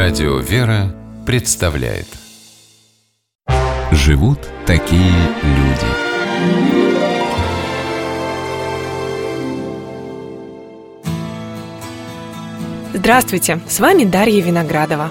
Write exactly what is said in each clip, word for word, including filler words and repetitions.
Радио «Вера» представляет. Живут такие люди. Здравствуйте, с вами Дарья Виноградова.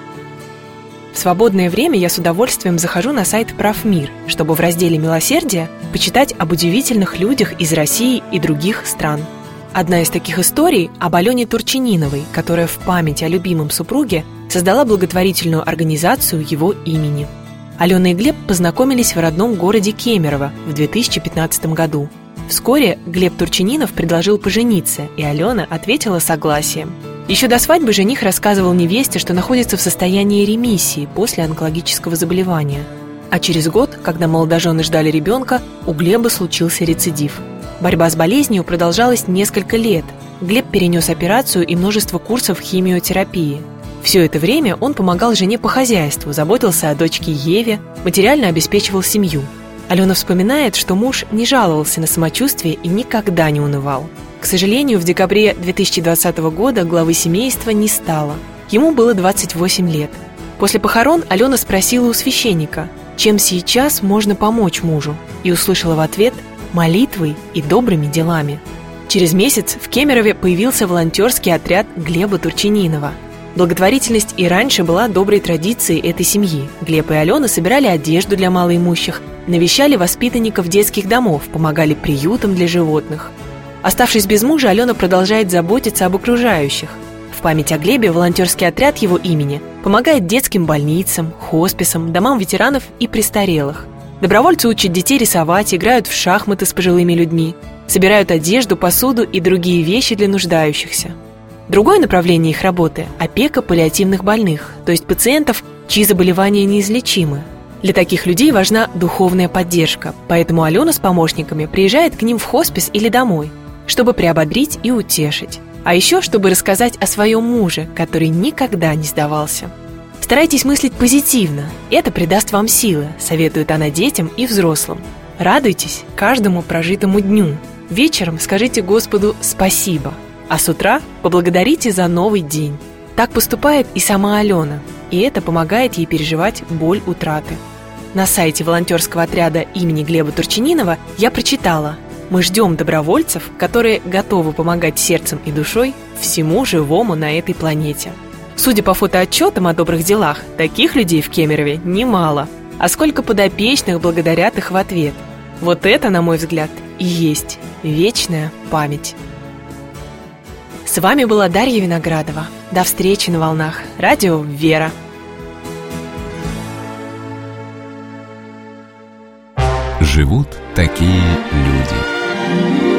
В свободное время я с удовольствием захожу на сайт «Правмир», чтобы в разделе «Милосердие» почитать об удивительных людях из России и других стран. Одна из таких историй об Алене Турчининовой, которая в память о любимом супруге создала благотворительную организацию его имени. Алена и Глеб познакомились в родном городе Кемерово в две тысячи пятнадцатом году. Вскоре Глеб Турчининов предложил пожениться, и Алена ответила согласием. Еще до свадьбы жених рассказывал невесте, что находится в состоянии ремиссии после онкологического заболевания. А через год, когда молодожены ждали ребенка, у Глеба случился рецидив. Борьба с болезнью продолжалась несколько лет. Глеб перенес операцию и множество курсов химиотерапии. Все это время он помогал жене по хозяйству, заботился о дочке Еве, материально обеспечивал семью. Алена вспоминает, что муж не жаловался на самочувствие и никогда не унывал. К сожалению, в декабре две тысячи двадцатого года главы семейства не стало. Ему было двадцать восемь лет. После похорон Алена спросила у священника, чем сейчас можно помочь мужу, и услышала в ответ молитвой и добрыми делами. Через месяц в Кемерове появился волонтерский отряд Глеба Турчининова. Благотворительность и раньше была доброй традицией этой семьи. Глеб и Алена собирали одежду для малоимущих, навещали воспитанников детских домов, помогали приютам для животных. Оставшись без мужа, Алена продолжает заботиться об окружающих. В память о Глебе волонтерский отряд его имени помогает детским больницам, хосписам, домам ветеранов и престарелых. Добровольцы учат детей рисовать, играют в шахматы с пожилыми людьми, собирают одежду, посуду и другие вещи для нуждающихся. Другое направление их работы – опека паллиативных больных, то есть пациентов, чьи заболевания неизлечимы. Для таких людей важна духовная поддержка, поэтому Алена с помощниками приезжает к ним в хоспис или домой, чтобы приободрить и утешить. А еще, чтобы рассказать о своем муже, который никогда не сдавался. Старайтесь мыслить позитивно, это придаст вам силы, советует она детям и взрослым. Радуйтесь каждому прожитому дню. Вечером скажите Господу «спасибо», а с утра поблагодарите за новый день. Так поступает и сама Алена, и это помогает ей переживать боль утраты. На сайте волонтерского отряда имени Глеба Турчининова я прочитала: мы ждем добровольцев, которые готовы помогать сердцем и душой всему живому на этой планете. Судя по фотоотчетам о добрых делах, таких людей в Кемерове немало. А сколько подопечных благодарят их в ответ. Вот это, на мой взгляд, и есть вечная память. С вами была Дарья Виноградова. До встречи на волнах Радио «Вера». Живут такие люди.